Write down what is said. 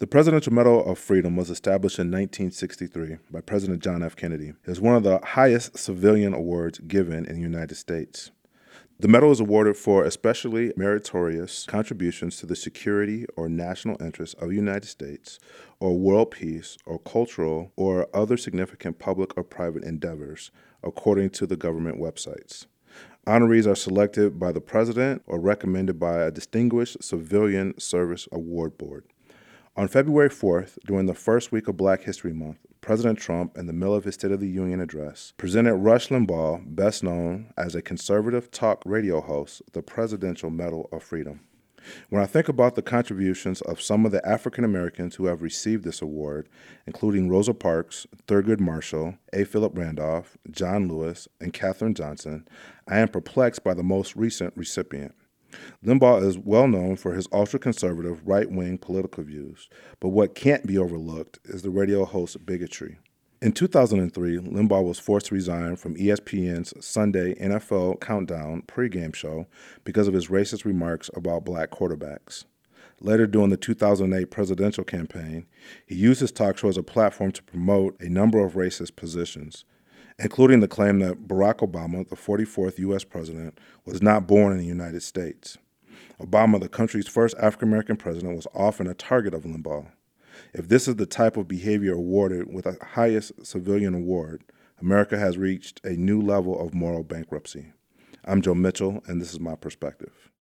The Presidential Medal of Freedom was established in 1963 by President John F. Kennedy. It is one of the highest civilian awards given in the United States. The medal is awarded for especially meritorious contributions to the security or national interests of the United States, or world peace, or cultural or other significant public or private endeavors, according to the government websites. Honorees are selected by the President or recommended by a distinguished civilian service award board. On February 4th, during the first week of Black History Month, President Trump, in the middle of his State of the Union address, presented Rush Limbaugh, best known as a conservative talk radio host, the Presidential Medal of Freedom. When I think about the contributions of some of the African Americans who have received this award, including Rosa Parks, Thurgood Marshall, A. Philip Randolph, John Lewis, and Katherine Johnson, I am perplexed by the most recent recipient. Limbaugh is well known for his ultra-conservative, right-wing political views, but what can't be overlooked is the radio host's bigotry. In 2003, Limbaugh was forced to resign from ESPN's Sunday NFL Countdown pregame show because of his racist remarks about black quarterbacks. Later, during the 2008 presidential campaign, he used his talk show as a platform to promote a number of racist positions, including the claim that Barack Obama, the 44th U.S. president, was not born in the United States. Obama, the country's first African-American president, was often a target of Limbaugh. If this is the type of behavior awarded with the highest civilian award, America has reached a new level of moral bankruptcy. I'm Joe Mitchell, and this is my perspective.